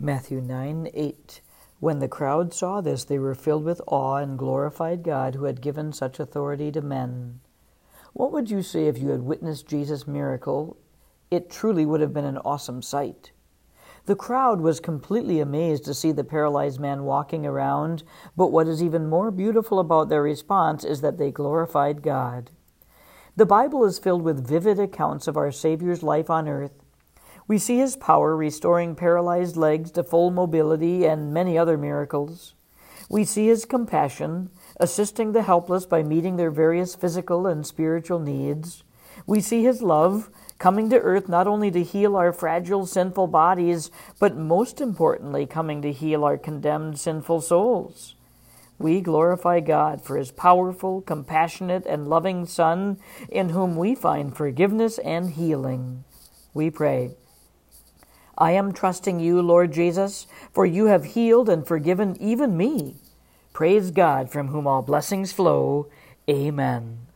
Matthew 9:8. When the crowd saw this, they were filled with awe and glorified God who had given such authority to men. What would you say if you had witnessed Jesus' miracle? It truly would have been an awesome sight. The crowd was completely amazed to see the paralyzed man walking around, but what is even more beautiful about their response is that they glorified God. The Bible is filled with vivid accounts of our Savior's life on earth. We see his power restoring paralyzed legs to full mobility and many other miracles. We see his compassion, assisting the helpless by meeting their various physical and spiritual needs. We see his love, coming to earth not only to heal our fragile, sinful bodies, but most importantly, coming to heal our condemned, sinful souls. We glorify God for his powerful, compassionate, and loving Son, in whom we find forgiveness and healing. We pray, I am trusting you, Lord Jesus, for you have healed and forgiven even me. Praise God, from whom all blessings flow. Amen.